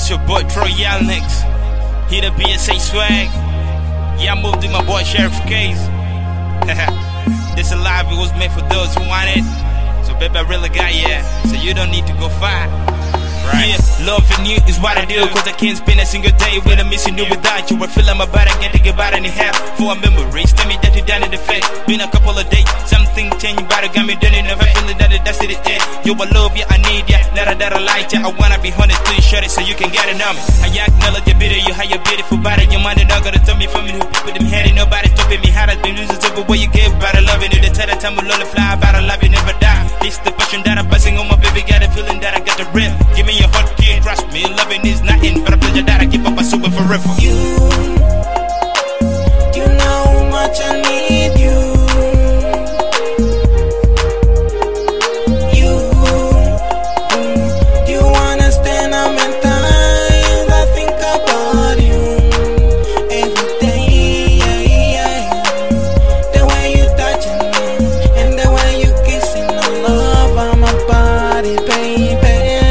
It's your boy Troy Yalnix. He the BSA swag. Yeah, I moved with my boy Sheriff Case. This alive, it was made for those who want it. So baby, I really got ya, so you don't need to go far. Right. Yeah, loving you is what I do, cause I can't spend a single day when I'm missing you without you. I feel I'm about to get to give out any help for a memory. Tell me that you're down in the face. Been a couple of days, something changed, but it got me done enough. I feel that that's it, you I love you, I need ya. That I like ya. I wanna be honest to you, shorty, so you can get it on me. I acknowledge your beauty, you have your beautiful body. Your mind is not gonna tell me from me who with them head, nobody stopping me. How has been losing to what you give, but I love it. The tell the time we love to fly, but I love you, never die. This the passion that I'm passing on my baby, got a feeling that I got the rip. Give me your heart, kid, trust me, loving is nothing but a pleasure that I keep up pursuing forever. You know how much I need you. You wanna stand up and time. I think about you every day. The way you touching me and the way you kissing, I love on my body, baby.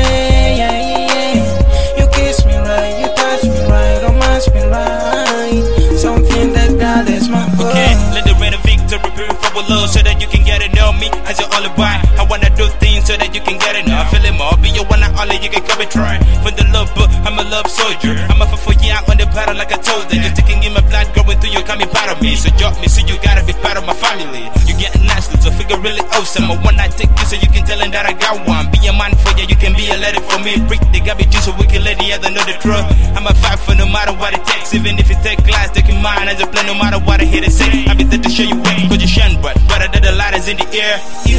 Love so that you can get to know me as your only boy. I wanna do things so that you can get it now. I feel it more, be your one and only, you can come and try. For the love book, I'm a love soldier. I'm a for you out on the battle like I told you. You're taking in my blood, going through you, coming part of me. So drop me, so you gotta be part of my family. You getting nice, so figure really awesome. I wanna take you so you can tell them that I got one. Be a man for you, you can be a lady for me. Break the garbage juice so we can let the other know the truth. I'm a fight for no matter what it takes. Even if you take class, taking mine as a plan, no matter what I hear to say. I'll be there to show you way, cause you shine bright. Better than the lighters in the air. You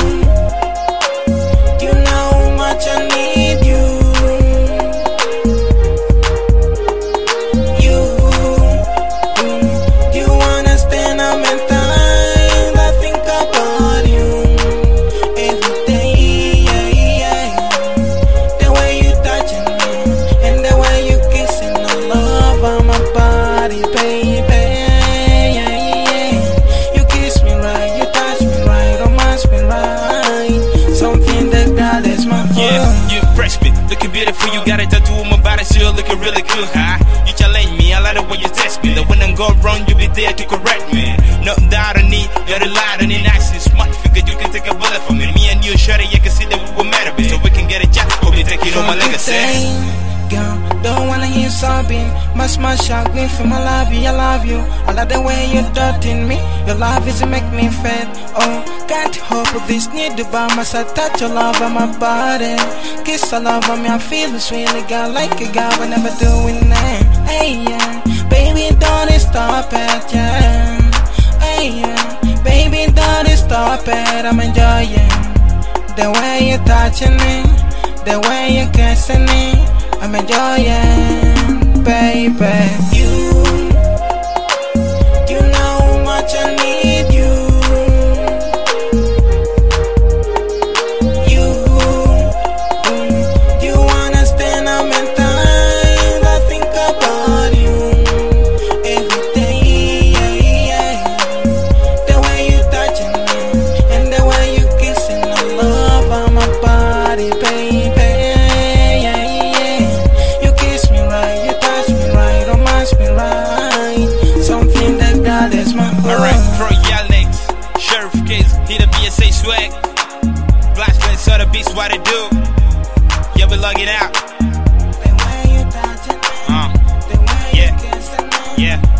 know how much I need you. You wanna stand up and time. I think about you every day. The way you touching me and the way you kissing, I love on my body, baby. Looking beautiful, you got a tattoo on my body, so you're looking really cool, huh? You challenge me, I like the way you test me. That when I go wrong, you be there to correct me. Nothing that I need, you're the light on the nice and smart figure, you can take a bullet from me. Me and you, shorty, you can see that we were married, so we can get a job, hope you take it on my legacy. Girl, don't wanna hear sobbing. My shock me for my love you, I love you. I love the way you're dirting me. Your love is to make me fed. Oh, can't hope with this need to buy myself. Touch your love on my body. Kiss all over me, I feel the sweet girl like a guy but never doing that. Hey, yeah, baby, don't stop it, yeah. Hey, yeah, baby, don't stop it. I'm enjoying the way you're touching me, the way you're kissing me. I'm enjoying, baby. You know how much I need you. You wanna stand up and time. I think about you every day. The way you touching me and the way you kissing, I love on my body, baby. Alright, Troy Yalnix, Sheriff Case, he the BSA swag. Blast saw the beats, what it do. Yeah, we log it out. The way you touching me, the way you kissing me. Yeah.